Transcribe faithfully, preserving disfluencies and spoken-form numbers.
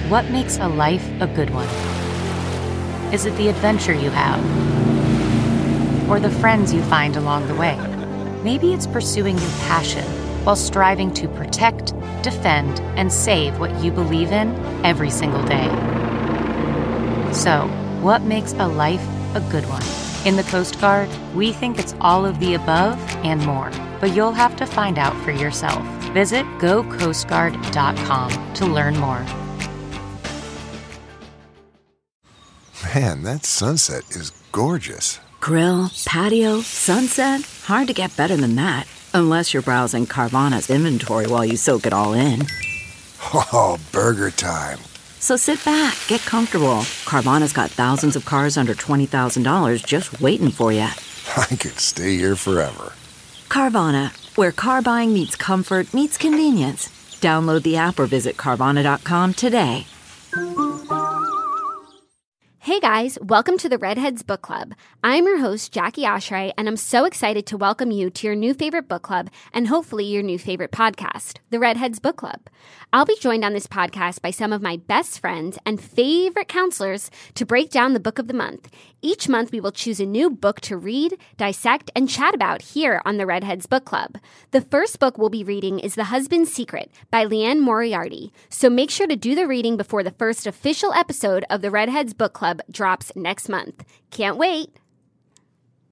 What makes a life a good one? Is it the adventure you have? Or the friends you find along the way? Maybe it's pursuing your passion while striving to protect, defend, and save what you believe in every single day. So, what makes a life a good one? In the Coast Guard, we think it's all of the above and more, but you'll have to find out for yourself. Visit go coast guard dot com to learn more. Man, that sunset is gorgeous. Grill, patio, sunset. Hard to get better than that. Unless you're browsing Carvana's inventory while you soak it all in. Oh, burger time. So sit back, get comfortable. Carvana's got thousands of cars under twenty thousand dollars just waiting for you. I could stay here forever. Carvana, where car buying meets comfort meets convenience. Download the app or visit Carvana dot com today. Hey guys, welcome to the Redheads Book Club. I'm your host, Jackie Oshry, and I'm so excited to welcome you to your new favorite book club and hopefully your new favorite podcast, the Redheads Book Club. I'll be joined on this podcast by some of my best friends and favorite counselors to break down the book of the month. Each month, we will choose a new book to read, dissect, and chat about here on the Redheads Book Club. The first book we'll be reading is The Husband's Secret by Liane Moriarty, so make sure to do the reading before the first official episode of the Redheads Book Club drops next month. Can't wait!